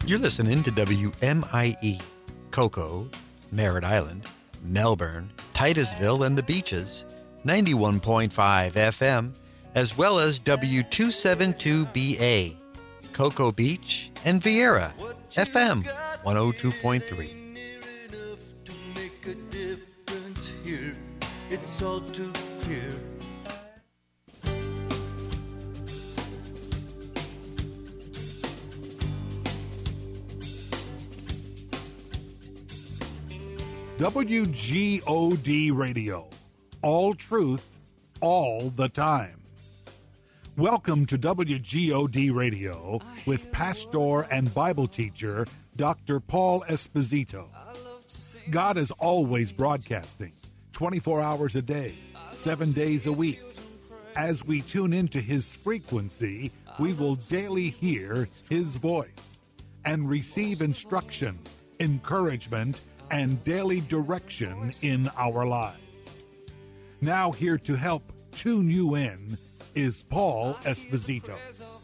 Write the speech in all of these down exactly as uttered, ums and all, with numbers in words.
You're listening to W M I E, Cocoa, Merritt Island, Melbourne, Titusville, and the Beaches, ninety-one point five F M, as well as W two seventy-two B A, Cocoa Beach, and Vieira, F M one oh two point three. It's all too clear. W G O D Radio. All truth, all the time. Welcome to W G O D Radio with pastor and Bible teacher Doctor Paul Esposito. God is always broadcasting, twenty-four hours a day, seven days a week. As we tune into His frequency, we will daily hear His voice and receive instruction, encouragement, and daily direction in our lives. Now here to help tune you in is Paul Esposito.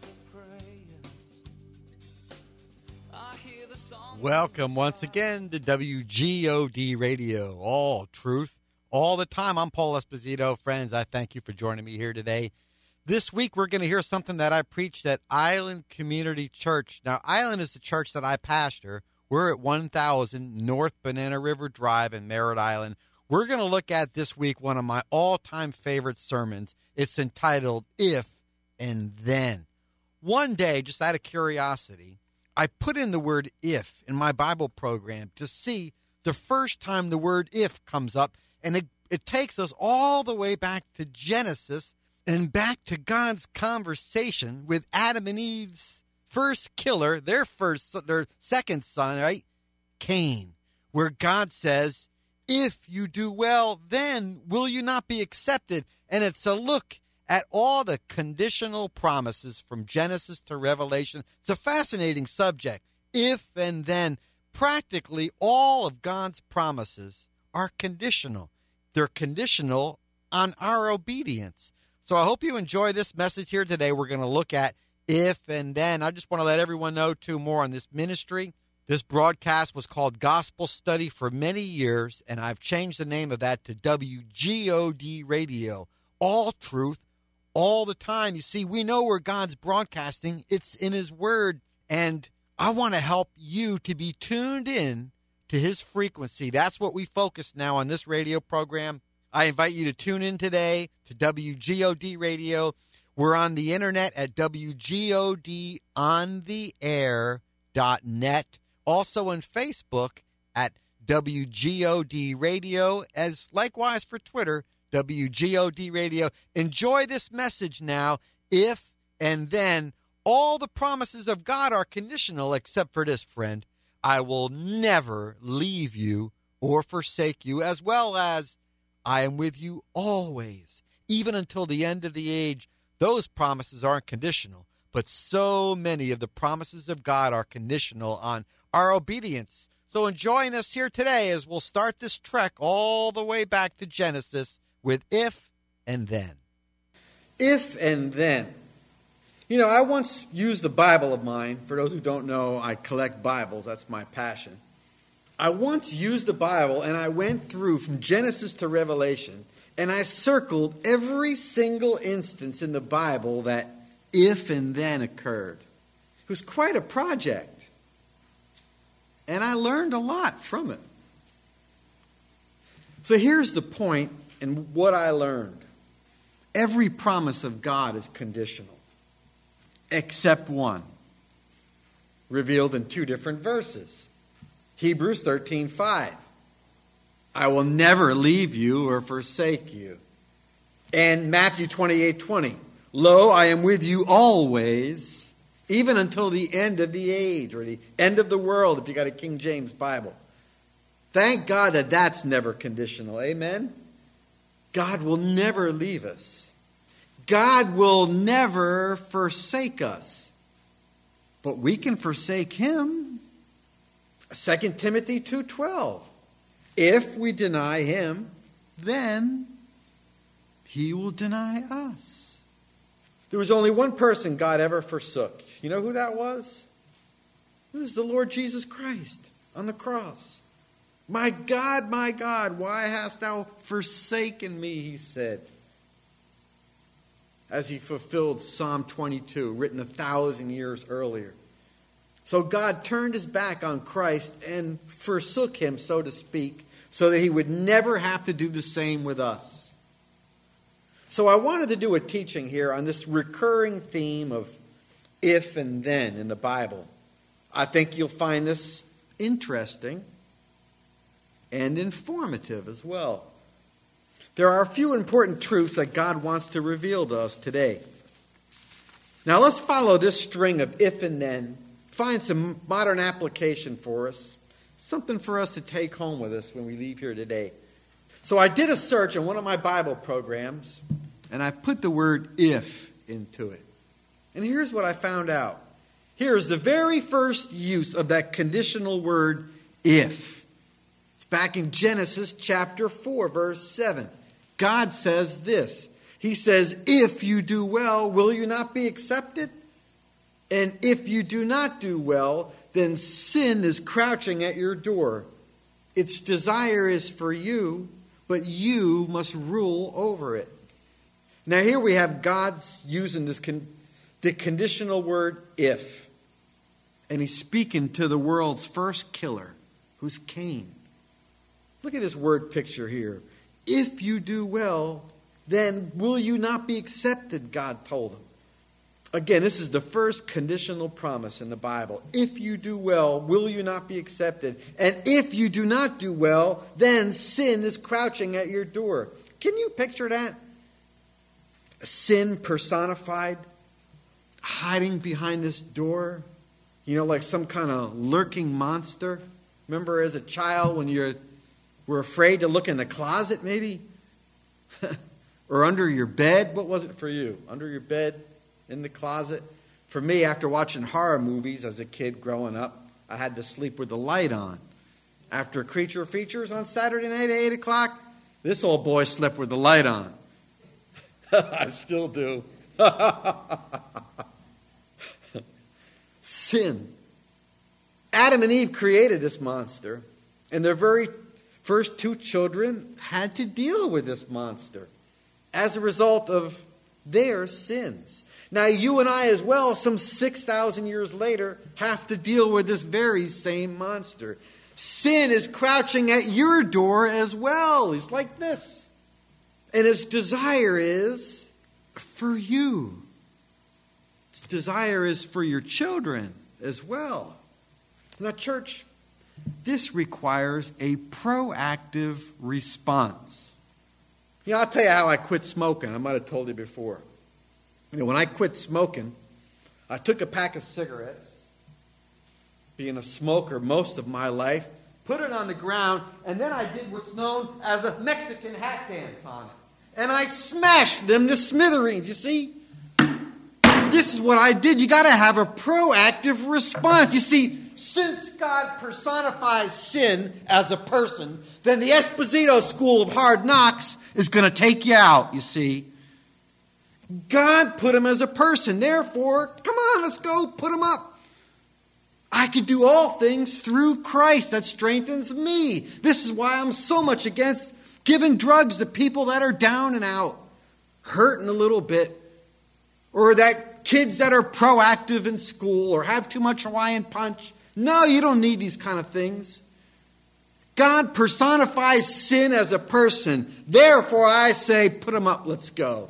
Welcome once again to W G O D Radio, all truth, all the time. I'm Paul Esposito. Friends, I thank you for joining me here today. This week we're going to hear something that I preached at Island Community Church. Now, Island is the church that I pastor. We're at one thousand North Banana River Drive in Merritt Island. We're going to look at this week one of my all-time favorite sermons. It's entitled, If and Then. One day, just out of curiosity, I put in the word if in my Bible program to see the first time the word if comes up, and it, it takes us all the way back to Genesis and back to God's conversation with Adam and Eve's first killer, their first, their second son, right? Cain, where God says, if you do well, then will you not be accepted? And it's a look at all the conditional promises from Genesis to Revelation. It's a fascinating subject. If and then, practically all of God's promises are conditional. They're conditional on our obedience. So I hope you enjoy this message here today. We're going to look at if and then. I just want to let everyone know, too, more on this ministry. This broadcast was called Gospel Study for many years, and I've changed the name of that to W G O D Radio. All truth, all the time. You see, we know where God's broadcasting. It's in His Word, and I want to help you to be tuned in to His frequency. That's what we focus now on this radio program. I invite you to tune in today to W G O D Radio. We're on the internet at W G O D on the air dot net. Also on Facebook at W G O D Radio, as likewise for Twitter, W G O D Radio. Enjoy this message now. If and then, all the promises of God are conditional except for this, friend. I will never leave you or forsake you, as well as I am with you always, even until the end of the age. Those promises aren't conditional, but so many of the promises of God are conditional on our obedience. So join us here today as we'll start this trek all the way back to Genesis with if and then. If and then. You know, I once used a Bible of mine. For those who don't know, I collect Bibles. That's my passion. I once used a Bible, and I went through from Genesis to Revelation, and I circled every single instance in the Bible that if and then occurred. It was quite a project. And I learned a lot from it. So here's the point and what I learned. Every promise of God is conditional, except one, revealed in two different verses. Hebrews thirteen five. I will never leave you or forsake you. And Matthew twenty-eight twenty. Lo, I am with you always, even until the end of the age, or the end of the world, if you got a King James Bible. Thank God that that's never conditional. Amen? God will never leave us. God will never forsake us. But we can forsake Him. Second Timothy two twelve. If we deny Him, then He will deny us. There was only one person God ever forsook. You know who that was? It It was the Lord Jesus Christ on the cross. My God, my God, why hast thou forsaken me, he said, as he fulfilled Psalm twenty-two, written a thousand years earlier. So God turned his back on Christ and forsook him, so to speak, so that he would never have to do the same with us. So I wanted to do a teaching here on this recurring theme of if and then in the Bible. I think you'll find this interesting and informative as well. There are a few important truths that God wants to reveal to us today. Now let's follow this string of if and then, find some modern application for us, something for us to take home with us when we leave here today. So I did a search on one of my Bible programs, and I put the word if into it. And here's what I found out. Here's the very first use of that conditional word if. It's back in Genesis chapter four, verse seven. God says this. He says, if you do well, will you not be accepted? And if you do not do well, then sin is crouching at your door. Its desire is for you, but you must rule over it. Now here we have God's using this con- the conditional word if. And he's speaking to the world's first killer, who's Cain. Look at this word picture here. If you do well, then will you not be accepted, God told him. Again, this is the first conditional promise in the Bible. If you do well, will you not be accepted? And if you do not do well, then sin is crouching at your door. Can you picture that? Sin personified, hiding behind this door. You know, like some kind of lurking monster. Remember as a child when you were afraid to look in the closet, maybe? Or under your bed? What was it for you? Under your bed? In the closet? For me, after watching horror movies as a kid growing up, I had to sleep with the light on. After Creature Features on Saturday night at eight o'clock, this old boy slept with the light on. I still do. Sin. Adam and Eve created this monster, and their very first two children had to deal with this monster as a result of their sins. Now you and I as well, some six thousand years later, have to deal with this very same monster. Sin is crouching at your door as well. He's like this. And his desire is for you. His desire is for your children as well. Now, church, this requires a proactive response. You know, I'll tell you how I quit smoking. I might have told you before. You know, when I quit smoking, I took a pack of cigarettes, being a smoker most of my life, put it on the ground, and then I did what's known as a Mexican hat dance on it. And I smashed them to smithereens, you see? This is what I did. You got to have a proactive response. You see, since God personifies sin as a person, then the Esposito School of Hard Knocks is going to take you out, you see. God put him as a person. Therefore, come on, let's go, put him up. I can do all things through Christ that strengthens me. This is why I'm so much against giving drugs to people that are down and out, hurting a little bit, or that kids that are proactive in school or have too much Hawaiian punch. No, you don't need these kind of things. God personifies sin as a person. Therefore, I say, put him up, let's go.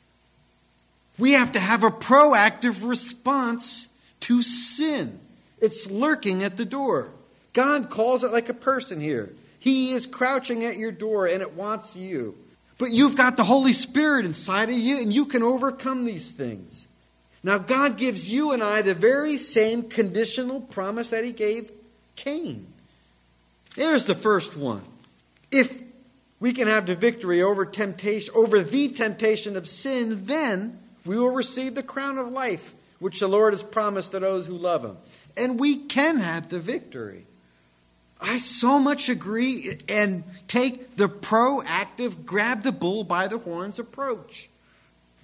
We have to have a proactive response to sin. It's lurking at the door. God calls it like a person here. He is crouching at your door and it wants you. But you've got the Holy Spirit inside of you and you can overcome these things. Now God gives you and I the very same conditional promise that he gave Cain. There's the first one. If we can have the victory over temptation, over the temptation of sin, then we will receive the crown of life, which the Lord has promised to those who love him. And we can have the victory. I so much agree and take the proactive, grab the bull by the horns approach.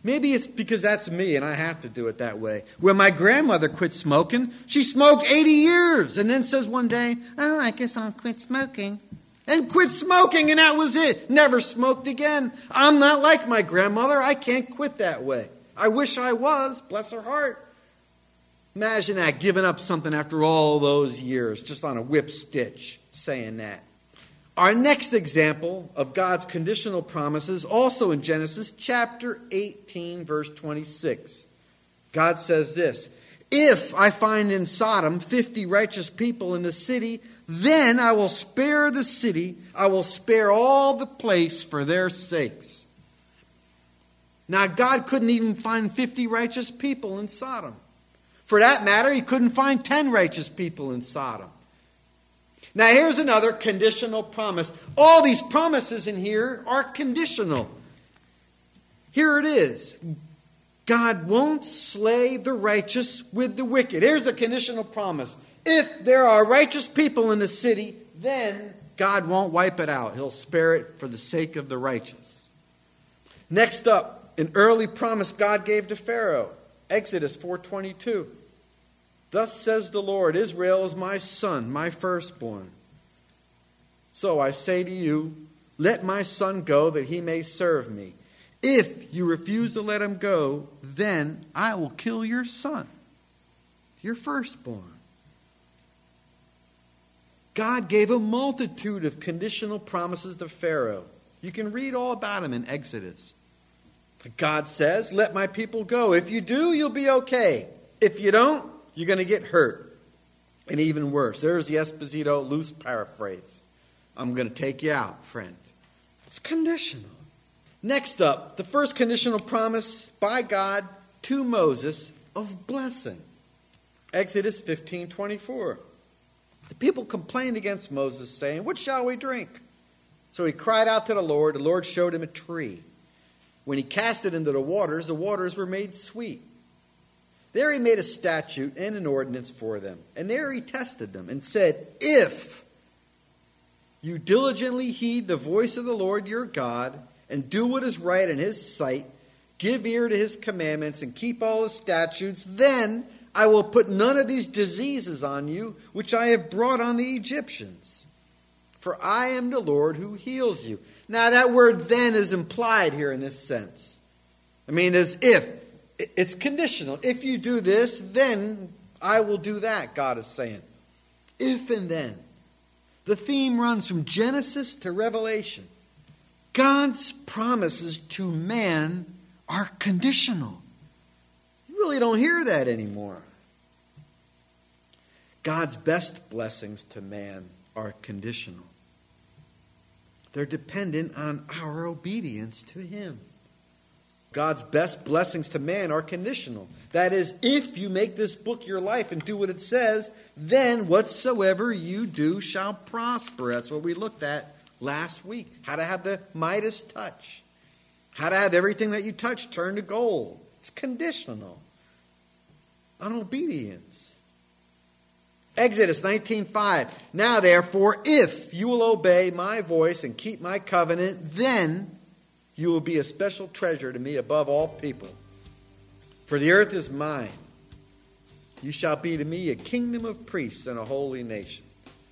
Maybe it's because that's me and I have to do it that way. When my grandmother quit smoking, she smoked eighty years and then says one day, oh, I guess I'll quit smoking. And quit smoking, and that was it. Never smoked again. I'm not like my grandmother. I can't quit that way. I wish I was, bless her heart. Imagine that, giving up something after all those years, just on a whip stitch, saying that. Our next example of God's conditional promises, also in Genesis chapter eighteen, verse twenty-six. God says this, if I find in Sodom fifty righteous people in the city, then I will spare the city, I will spare all the place for their sakes. Now, God couldn't even find fifty righteous people in Sodom. For that matter, he couldn't find ten righteous people in Sodom. Now, here's another conditional promise. All these promises in here are conditional. Here it is. God won't slay the righteous with the wicked. Here's the conditional promise. If there are righteous people in the city, then God won't wipe it out. He'll spare it for the sake of the righteous. Next up, an early promise God gave to Pharaoh. Exodus four twenty-two. Thus says the Lord, Israel is my son, my firstborn. So I say to you, let my son go that he may serve me. If you refuse to let him go, then I will kill your son, your firstborn. God gave a multitude of conditional promises to Pharaoh. You can read all about them in Exodus. God says, let my people go. If you do, you'll be okay. If you don't, you're going to get hurt. And even worse. There's the Esposito loose paraphrase. I'm going to take you out, friend. It's conditional. Next up, the first conditional promise by God to Moses of blessing. Exodus fifteen twenty-four. The people complained against Moses, saying, what shall we drink? So he cried out to the Lord. The Lord showed him a tree. When he cast it into the waters, the waters were made sweet. There he made a statute and an ordinance for them. And there he tested them and said, if you diligently heed the voice of the Lord your God and do what is right in his sight, give ear to his commandments and keep all his statutes, then I will put none of these diseases on you, which I have brought on the Egyptians. For I am the Lord who heals you. Now that word then is implied here in this sense. I mean, as if. It's conditional. If you do this, then I will do that, God is saying. If and then. The theme runs from Genesis to Revelation. God's promises to man are conditional. You really don't hear that anymore. God's best blessings to man are conditional. They're dependent on our obedience to him. God's best blessings to man are conditional. That is, if you make this book your life and do what it says, then whatsoever you do shall prosper. That's what we looked at last week. How to have the Midas touch. How to have everything that you touch turn to gold. It's conditional on obedience. Exodus nineteen five. Now therefore, if you will obey my voice and keep my covenant, then you will be a special treasure to me above all people. For the earth is mine. You shall be to me a kingdom of priests and a holy nation.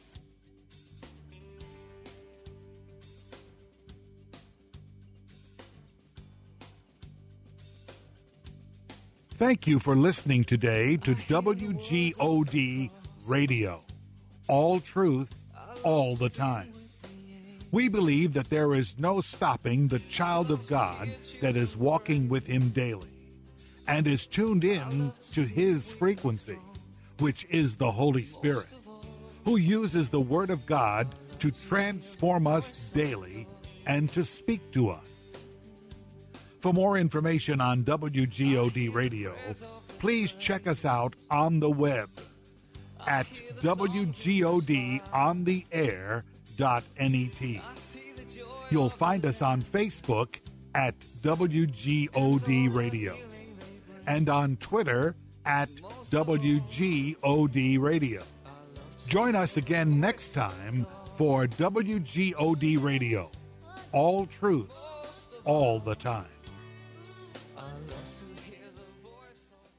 Thank you for listening today to W G O D Radio. All truth, all the time. We believe that there is no stopping the child of God that is walking with him daily and is tuned in to his frequency, which is the Holy Spirit, who uses the Word of God to transform us daily and to speak to us. For more information on W G O D Radio, please check us out on the web at W G O D on the air dot net. You'll find us on Facebook at W G O D Radio and on Twitter at W G O D Radio. Join us again next time for W G O D Radio. All truth, all the time.